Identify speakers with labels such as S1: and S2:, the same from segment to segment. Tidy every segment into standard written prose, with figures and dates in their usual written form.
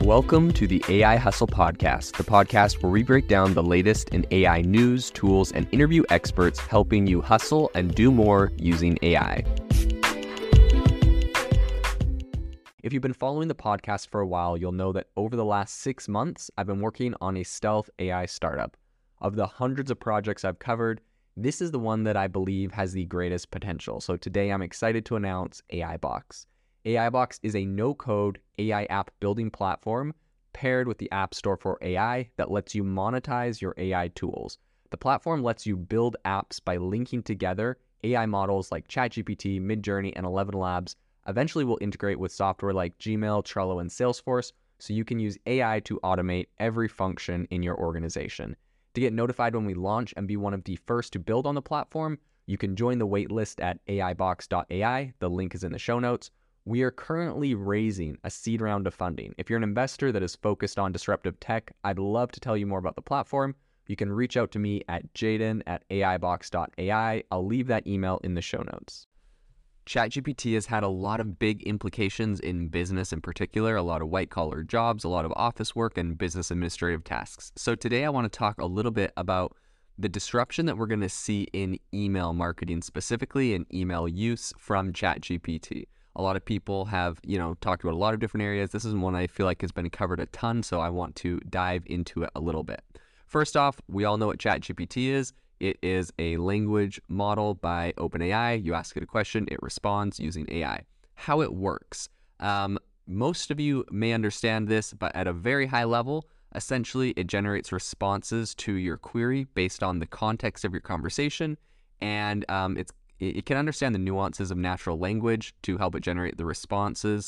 S1: Welcome to the AI Hustle Podcast, the podcast where we break down the latest in AI news, tools, and interview experts helping you hustle and do more using AI. If you've been following the podcast for a while, you'll know that over the last 6 months, I've been working on a stealth AI startup. Of the hundreds of projects I've covered, this is the one that I believe has the greatest potential. So today I'm excited to announce AIBox. AIBox is a no-code AI app building platform paired with the App Store for AI that lets you monetize your AI tools. The platform lets you build apps by linking together AI models like ChatGPT, Midjourney, and ElevenLabs. Eventually will integrate with software like Gmail, Trello, and Salesforce, so you can use AI to automate every function in your organization. To get notified when we launch and be one of the first to build on the platform, you can join the waitlist at aibox.ai. The link is in the show notes. We are currently raising a seed round of funding. If you're an investor that is focused on disruptive tech, I'd love to tell you more about the platform. You can reach out to me at jaden@aibox.ai. I'll leave that email in the show notes. ChatGPT has had a lot of big implications in business in particular, a lot of white-collar jobs, a lot of office work, and business administrative tasks. So today I want to talk a little bit about the disruption that we're going to see in email marketing, specifically in email use from ChatGPT. A lot of people have, talked about a lot of different areas. This is one I feel like has been covered a ton, so I want to dive into it a little bit. First off, we all know what ChatGPT is. It is a language model by OpenAI. You ask it a question, it responds using AI. How it works. Most of you may understand this, but at a very high level, essentially it generates responses to your query based on the context of your conversation, and it can understand the nuances of natural language to help it generate the responses,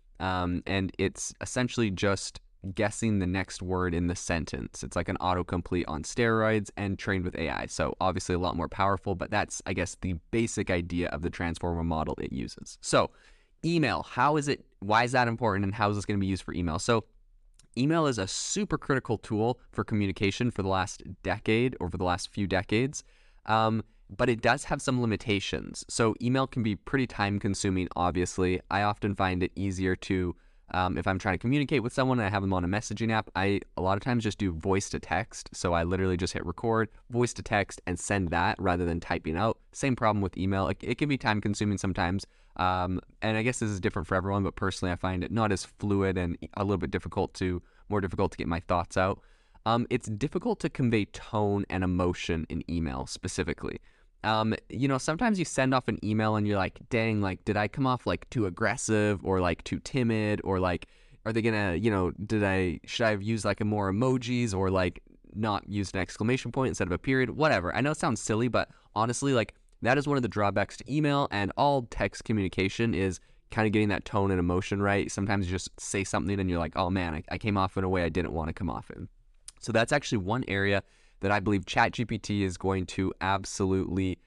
S1: and it's essentially just guessing the next word in the sentence. It's like an autocomplete on steroids and trained with AI. So obviously a lot more powerful, but that's, I guess, the basic idea of the transformer model it uses. So email, why is that important, and how is this going to be used for email? So email is a super critical tool for communication for the last decade, over the last few decades. But it does have some limitations. So email can be pretty time consuming, obviously. I often find it easier to, if I'm trying to communicate with someone and I have them on a messaging app, I a lot of times just do voice to text. So I literally just hit record, voice to text, and send that rather than typing out. Same problem with email. It can be time consuming sometimes. And I guess this is different for everyone, but personally I find it not as fluid and a little bit more difficult to get my thoughts out. It's difficult to convey tone and emotion in email specifically. Sometimes you send off an email and you're like, dang, like, did I come off like too aggressive or like too timid, or like, are they gonna, should I have used like a more emojis, or like not used an exclamation point instead of a period, whatever. I know it sounds silly, but honestly, like, that is one of the drawbacks to email and all text communication is kind of getting that tone and emotion right. Sometimes you just say something and you're like, oh man, I came off in a way I didn't want to come off in. So that's actually one area that I believe ChatGPT is going to absolutely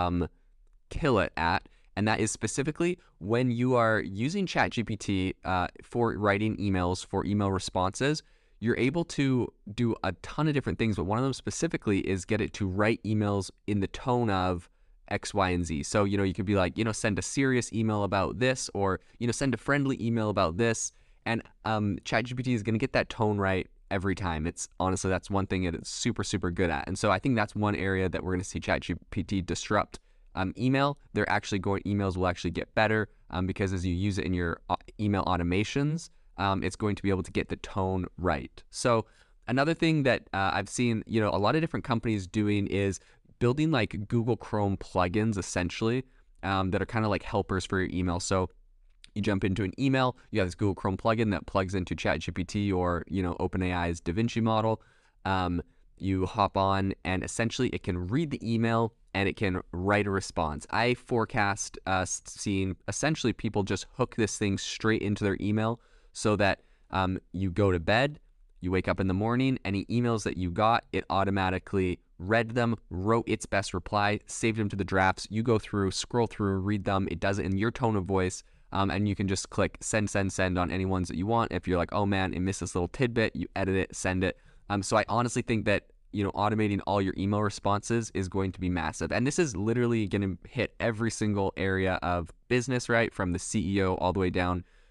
S1: kill it at, and that is specifically when you are using ChatGPT for writing emails, for email responses. You're able to do a ton of different things, but one of them specifically is get it to write emails in the tone of X, Y, and Z. So, you could be like, send a serious email about this, or, send a friendly email about this, and ChatGPT is going to get that tone right every time. It's honestly, that's one thing it is super, super good at. And so I think that's one area that we're going to see ChatGPT disrupt email. Emails will actually get better because as you use it in your email automations, it's going to be able to get the tone right. So another thing that I've seen, a lot of different companies doing is building like Google Chrome plugins essentially that are kind of like helpers for your email. So you jump into an email, you have this Google Chrome plugin that plugs into ChatGPT or, OpenAI's DaVinci model. You hop on and essentially it can read the email and it can write a response. I forecast seeing essentially people just hook this thing straight into their email so that you go to bed, you wake up in the morning, any emails that you got, it automatically read them, wrote its best reply, saved them to the drafts. You go through, scroll through, read them. It does it in your tone of voice. And you can just click send on any ones that you want. If you're like, oh man, it missed this little tidbit, you edit it, send it. So I honestly think that, automating all your email responses is going to be massive. And this is literally going to hit every single area of business, right? From the CEO all the way down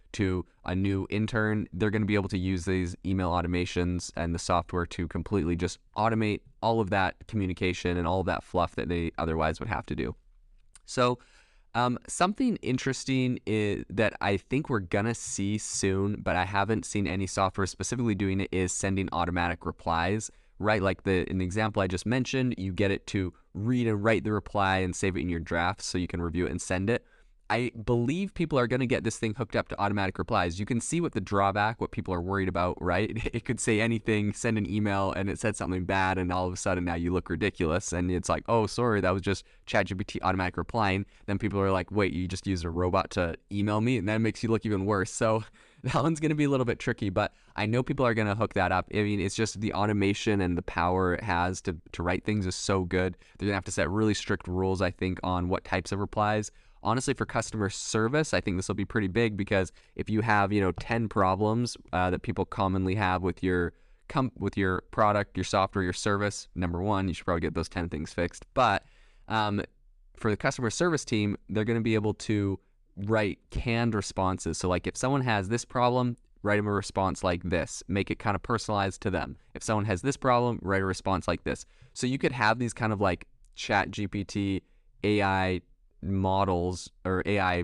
S1: to a new intern, they're going to be able to use these email automations and the software to completely just automate all of that communication and all of that fluff that they otherwise would have to do. So something interesting is that I think we're gonna see soon, but I haven't seen any software specifically doing it, is sending automatic replies, right? Like in the example I just mentioned, you get it to read and write the reply and save it in your drafts so you can review it and send it. I believe people are going to get this thing hooked up to automatic replies. You can see what people are worried about, right? It could say anything, send an email, and it said something bad, and all of a sudden now you look ridiculous. And it's like, oh, sorry, that was just ChatGPT automatic replying. Then people are like, wait, you just used a robot to email me? And that makes you look even worse. So that one's going to be a little bit tricky, but I know people are going to hook that up. I mean, it's just the automation and the power it has to write things is so good. They're going to have to set really strict rules, I think, on what types of replies. Honestly, for customer service, I think this will be pretty big, because if you have, 10 problems that people commonly have with your product, your software, your service, number one, you should probably get those 10 things fixed. But for the customer service team, they're going to be able to write canned responses. So like if someone has this problem, write them a response like this, make it kind of personalized to them. If someone has this problem, write a response like this. So you could have these kind of like ChatGPT AI models or AI,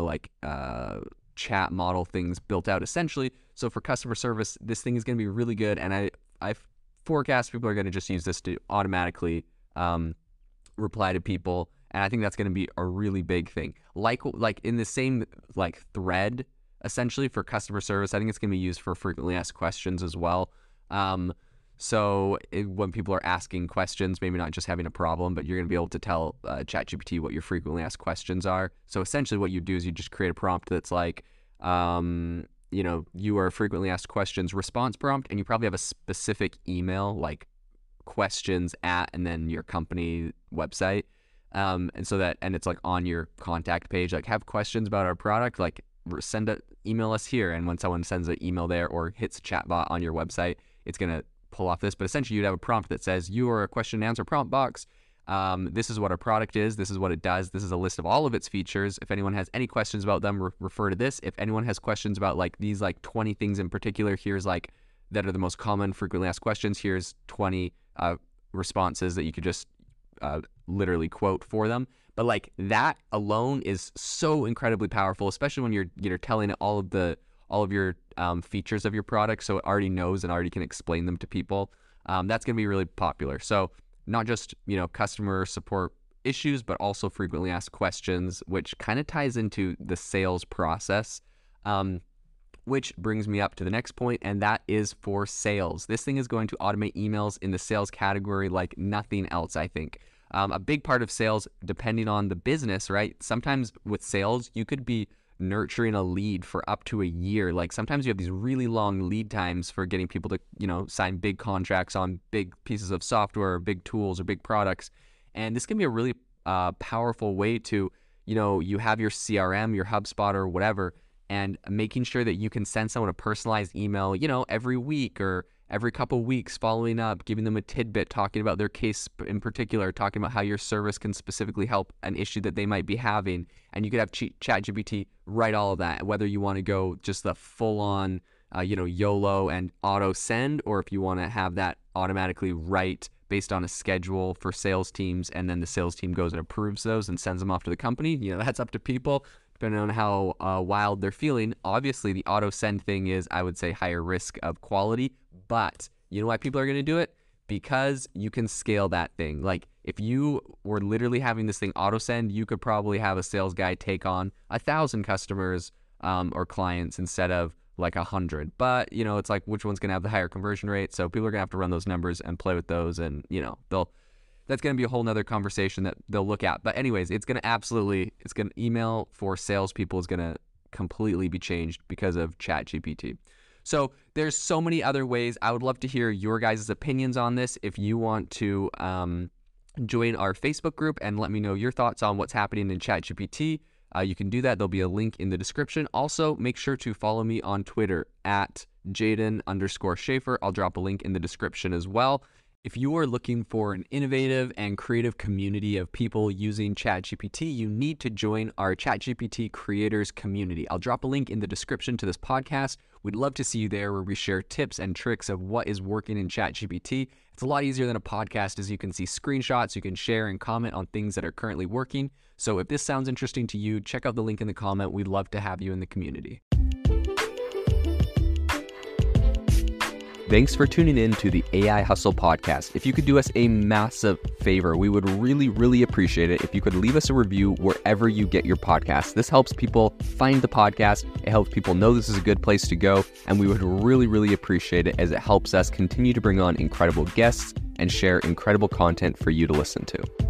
S1: chat model things built out essentially. So for customer service, this thing is going to be really good. And I forecast people are going to just use this to automatically reply to people. And I think that's going to be a really big thing. Like in the same thread, essentially for customer service, I think it's going to be used for frequently asked questions as well. When people are asking questions, maybe not just having a problem, but you're going to be able to tell ChatGPT what your frequently asked questions are. So essentially what you do is you just create a prompt that's like, you are frequently asked questions response prompt, and you probably have a specific email, like questions at, and then your company website. And it's like on your contact page, like have questions about our product, like email us here. And when someone sends an email there or hits a chatbot on your website, it's going to pull off this. But essentially you'd have a prompt that says, you are a question and answer prompt box. This is what our product is. This is what it does. This is a list of all of its features. If anyone has any questions about them, refer to this. If anyone has questions about these 20 things in particular, here's that are the most common frequently asked questions. Here's 20 responses that you could just literally quote for them. But that alone is so incredibly powerful, especially when you're telling it all of your features of your product, so it already knows and already can explain them to people. That's going to be really popular. So not just customer support issues, but also frequently asked questions, which kind of ties into the sales process. Which brings me up to the next point, and that is for sales. This thing is going to automate emails in the sales category like nothing else, I think. A big part of sales, depending on the business, right? Sometimes with sales, you could be nurturing a lead for up to a year. Sometimes you have these really long lead times for getting people to, sign big contracts on big pieces of software or big tools or big products. And this can be a really powerful way to, you have your CRM, your HubSpot or whatever, and making sure that you can send someone a personalized email, every week or every couple weeks, following up, giving them a tidbit, talking about their case in particular, talking about how your service can specifically help an issue that they might be having. And you could have ChatGPT write all of that, whether you want to go just the full-on, YOLO and auto send, or if you want to have that automatically write based on a schedule for sales teams, and then the sales team goes and approves those and sends them off to the company. That's up to people, depending on how wild they're feeling. Obviously, the auto send thing is, I would say, higher risk of quality. But you know why people are going to do it? Because you can scale that thing. If you were literally having this thing auto send, you could probably have a sales guy take on 1,000 customers or clients instead of 100. But it's which one's going to have the higher conversion rate? So people are going to have to run those numbers and play with those, and that's going to be a whole nother conversation that they'll look at. But anyways, email for salespeople is going to completely be changed because of ChatGPT. So there's so many other ways. I would love to hear your guys' opinions on this. If you want to join our Facebook group and let me know your thoughts on what's happening in ChatGPT, you can do that. There'll be a link in the description. Also, make sure to follow me on Twitter at Jaden_Schaefer. I'll drop a link in the description as well. If you are looking for an innovative and creative community of people using ChatGPT, you need to join our ChatGPT creators community. I'll drop a link in the description to this podcast. We'd love to see you there, where we share tips and tricks of what is working in ChatGPT. It's a lot easier than a podcast, as you can see screenshots, you can share and comment on things that are currently working. So if this sounds interesting to you, check out the link in the comment. We'd love to have you in the community. Thanks for tuning in to the AI Hustle podcast. If you could do us a massive favor, we would really appreciate it if you could leave us a review wherever you get your podcasts. This helps people find the podcast. It helps people know this is a good place to go. And we would really appreciate it, as it helps us continue to bring on incredible guests and share incredible content for you to listen to.